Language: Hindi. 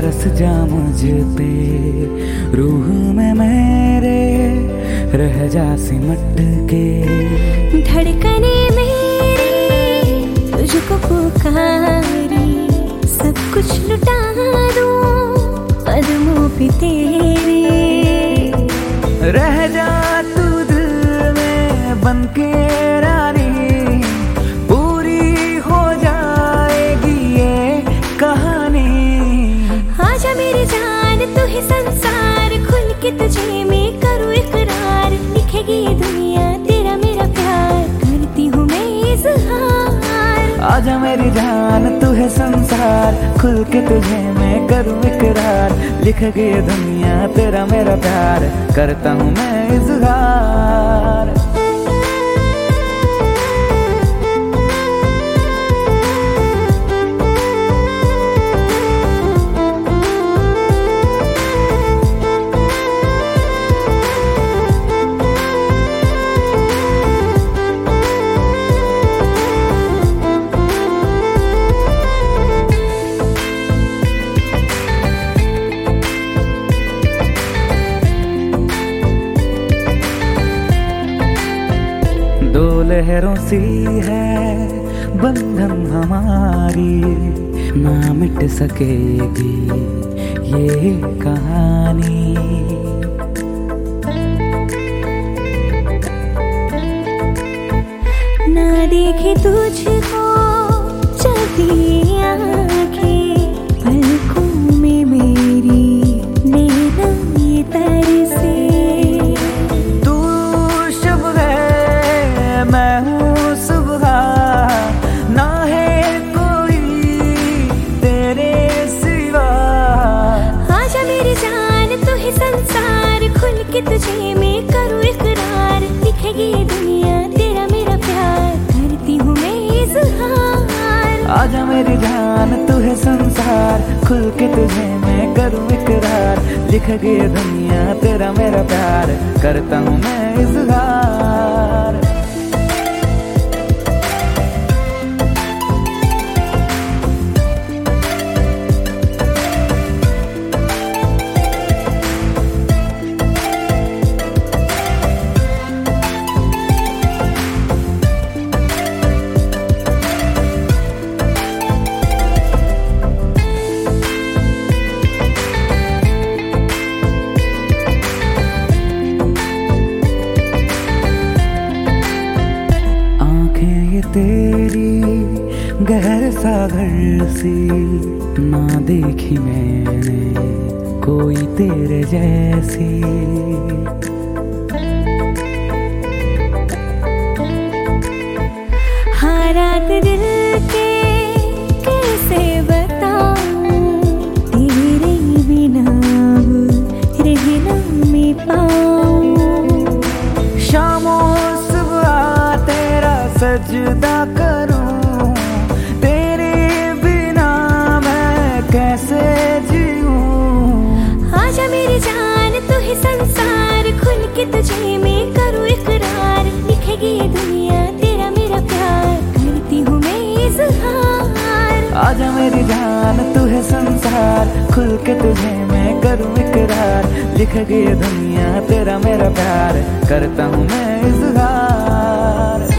बरस जा मुझ पे, रूह में मेरे रह जा सिमट के। धड़कने मेरी तुझको पुकारी, सब कुछ लुटा दूं कदमों पे तेरे। रह जा तू दिल में बनके रानी, पूरी हो जाएगी ये कहानी। आजा मेरी जान तू ही संसार, खुल के तुझे मैं करूँ इकरार। लिखेगी ये दुनिया तेरा मेरा प्यार, करती हूँ मैं इज़हार। आजा मेरी जान तू है संसार, खुल के तुझे मैं करूँ इकरार। लिख गई दुनिया तेरा मेरा प्यार, करता हूँ मैं इज़हार। दो लहरों सी है बंधन हमारी, ना मिट सकेगी ये कहानी। ना देखे तुझको चलती आंखें, पलकों में मेरी नैना ये तरसे। मैं हूँ सुबह, ना है कोई तेरे सिवा। आजा मेरी जान तू ही संसार, खुल के तुझे मैं करूँ इकरार। लिखेगी ये दुनिया तेरा मेरा प्यार, करती हूँ मैं इज़हार। आजा मेरी जान तू है संसार, खुल के तुझे मैं करूँ इकरार। लिख गई दुनिया तेरा मेरा प्यार, करता हूँ मैं इज़हार। तेरी गहर सागर सी, ना देखी मैंने कोई तेरे जैसी। हाँ रात दिल के कैसे बताऊं, तेरे बिना रह ना मैं पाऊं। शामों सुबह तेरा सजदा करूं, तेरे बिना मैं कैसे जीऊं। आजा मेरी जान तू ही संसार, खुल के तुझे मैं करूँ इकरार। लिखेगी ये दुनिया तेरा मेरा प्यार, करती हूँ मैं इज़हार। आजा मेरी जान तू है संसार, खुल के तुझे मैं करूँ इकरार। लिख गई दुनिया तेरा मेरा प्यार, करता हूँ मैं इज़हार।